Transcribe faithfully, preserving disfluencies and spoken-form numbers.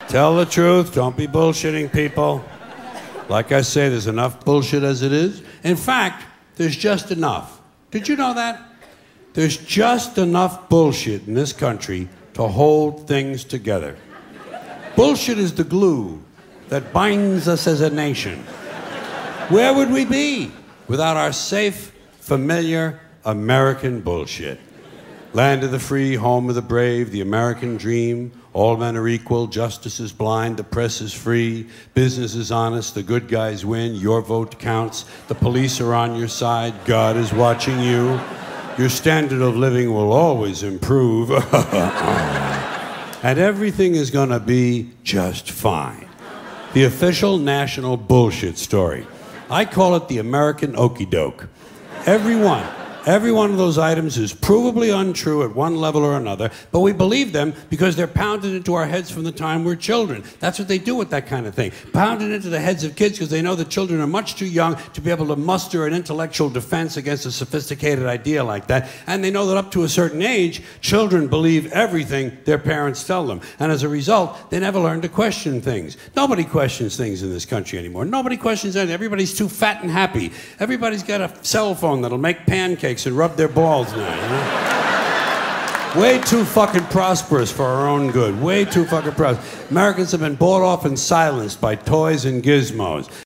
Tell the truth. Don't be bullshitting people. Like I say, there's enough bullshit as it is. In fact, there's just enough. Did you know that? There's just enough bullshit in this country to hold things together. Bullshit is the glue that binds us as a nation. Where would we be without our safe, familiar American bullshit? Land of the free, home of the brave, the American dream. All men are equal, justice is blind, the press is free, business is honest, the good guys win, your vote counts, the police are on your side, God is watching you, your standard of living will always improve, and everything is gonna be just fine. The official national bullshit story. I call it the American okey doke. Every one. Every one of those items is provably untrue at one level or another, but we believe them because they're pounded into our heads from the time we're children. That's what they do with that kind of thing. Pounded into the heads of kids because they know that children are much too young to be able to muster an intellectual defense against a sophisticated idea like that. And they know that up to a certain age, children believe everything their parents tell them. And as a result, they never learn to question things. Nobody questions things in this country anymore. Nobody questions anything. Everybody's too fat and happy. Everybody's got a cell phone that'll make pancakes and rub their balls now, you know? Way too fucking prosperous for our own good. Way too fucking prosperous. Americans have been bought off and silenced by toys and gizmos.